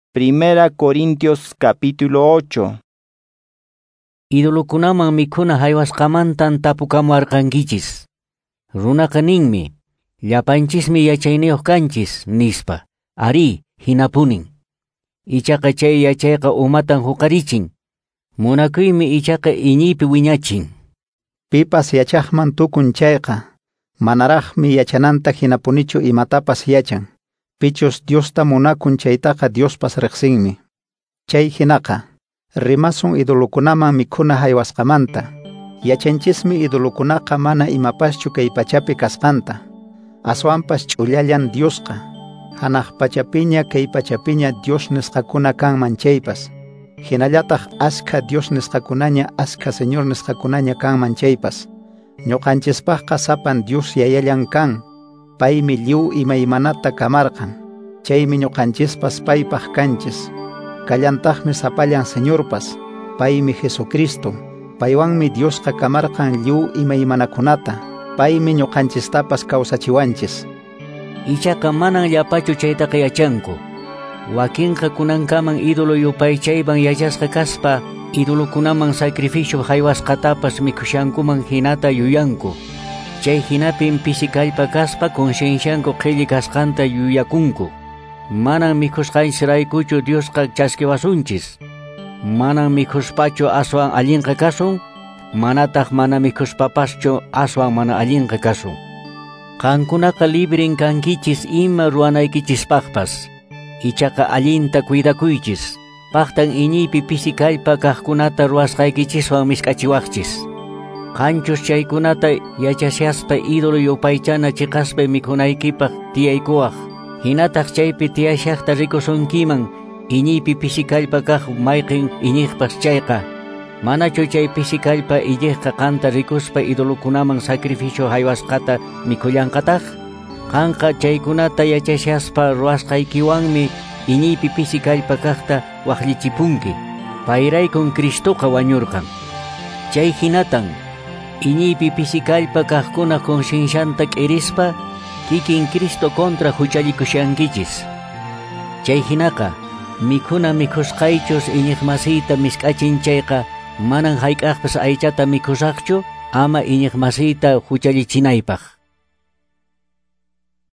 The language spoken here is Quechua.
Primera Corintios capítulo 8. Idolukunaman mikhuna haywasqamantan tapukamuarqankichis. Runaqa ninmi, llapanchismi yachayniyuq kanchis nispa. Ari, hinapunin. Ichaqa chay yachayqa umatan huqarichin. Munakuymi ichaqa iñiypi wiñachin. Pipas yachaqman tukun chayqa. Manaraqmi yachananta hinapunichu imatapas yachan. Pichus Diosta munakun chaytaqa Diospas riqsinmi. Chay hinaqa, rimasun idolukunaman mikhuna haywasqamanta. Yachanchismi idolukunaqa mana imapaschu kay pachapi kasqanta. Aswanpas ch'ullallan Diosqa. Hanaq pachapiña kay pachapiña Dios nisqakuna kanman chaypas. Hinallataq askha Dios nisqakunaña askha Señor nisqakunaña kanman chaypas. Ñuqanchispaqqa sapan Dios yayallan kan. Paymi lliw imaymanata kamarqan. Chaymi ñuqanchispas paypaq kanchis. Kallantaqmi sapallan Señorpas. Paymi Jesucristo. Paywanmi Diosqa kamarqan lliw imaymanakunata. Paymi ñuqanchistapas kawsachiwanchis. Ichaqa manan llapachu chaytaqa yachanku. Wakinqa kunankaman ídolo yupay chayban yachasqa kaspa idolukunaman sacrificio haywasqatapas mikushankuman hinata yuyanku. Chay hinapin pisikallpa kaspa consciencianku qhilli kasqanta yuyakunku. Manan mikhusqanchisraykuchu Diosqa chaskiwasunchis. Manan mikhuspachu aswan allinqa kasun, manataq mana mikhuspapaschu aswan mana allinqa kasun. Qankunaqa libren kankichis ima ruwanaykichispaqpas. Ichaqa allinta cuidakuychis. Paqtan iñiypi pisikallpa kaqkunata ruwasqaykichiswan misk'achiwaqchis. Qanchus chaykunata yachashaspa ídolo yupaychana chiqaspa mikhunaykipaq tiyaykuwaq. Hinataq chaypi tiyashaqta rikusunkiman iñiypi pisikallpa kaq mayqin iñiqpas chayqa. Manachu chay pisikallpa illiqqa qanta rikuspa idolukunaman sacrificio haywasqata mikhullanqataq? Qanqa chaykunata yachashaspa ruwasqaykiwanmi iñiypi pisikallpa kaqta waqllichipunki. Payraykun Cristoqa wañurqan. Chay hinatan iñiypi pisikallpa kaqkuna consciencianta k'irispa kikin Cristo contra huchallikushankichis. Chay hinaqa mikhuna mikhusqaychus iñiqmasiyta misk'achin chayqa manan hayk'aqpas aychata mikhusaqchu ama iñiqmasiyta huchallichinaypaq.